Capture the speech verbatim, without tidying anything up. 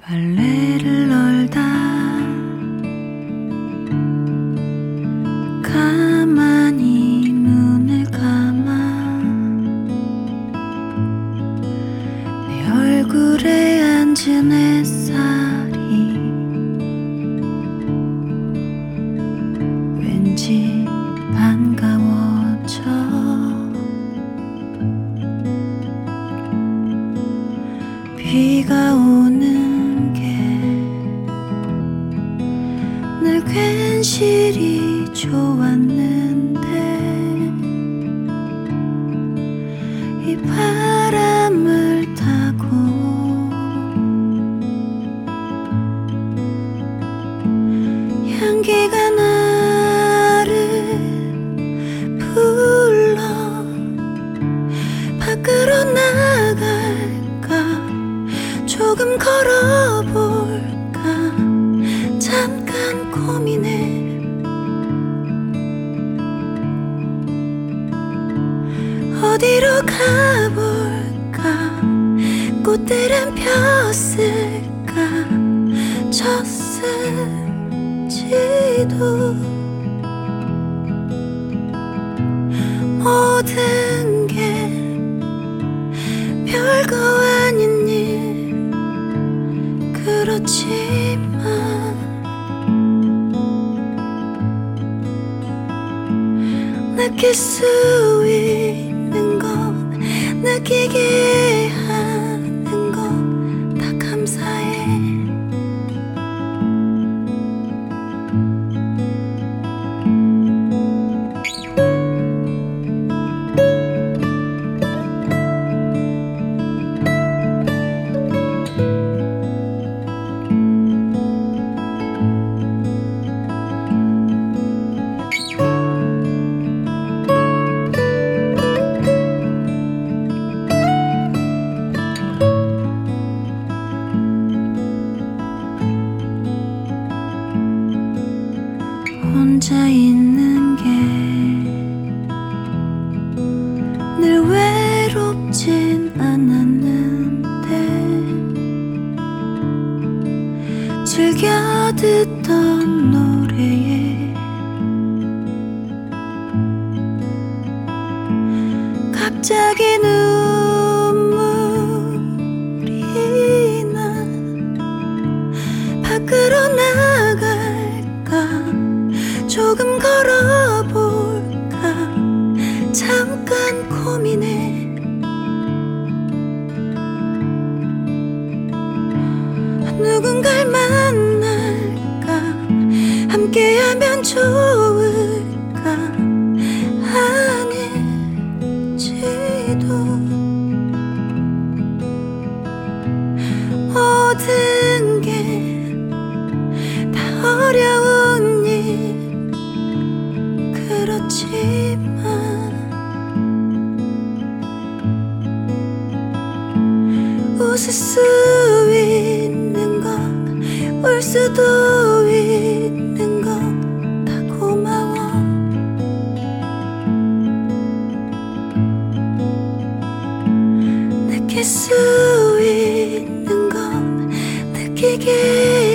빨래를 널다 가만히 눈을 감아 내 얼굴에 앉은 햇살이 왠지 반가워져. 비가 오는 게 늘 괜시리 좋았는데 이 바람을 타고 향기가 나를 불러 밖으로 나갈까 조금 걸어볼까 잠깐 고민해. 어디로 가볼까 꽃들은 폈을까 졌을지도 모든 게 별거 아닌 일 그렇지만 느낄 수 있는 건 느끼게 하는 건 다 감사해. 혼자 있는 게 늘 외롭진 않았는데 즐겨 듣던 노래에 갑자기 눈물이 나. 밖으로 나갈까 조금 걸어볼까 잠깐 고민해. 누군가를 만날까 함께하면 좋을까 아닐지도 모든 게 다 어려운 일 그렇지만 웃을 수 있는 건 울 수도 있는 건 다 고마워. 느낄 수 있는 건 느끼게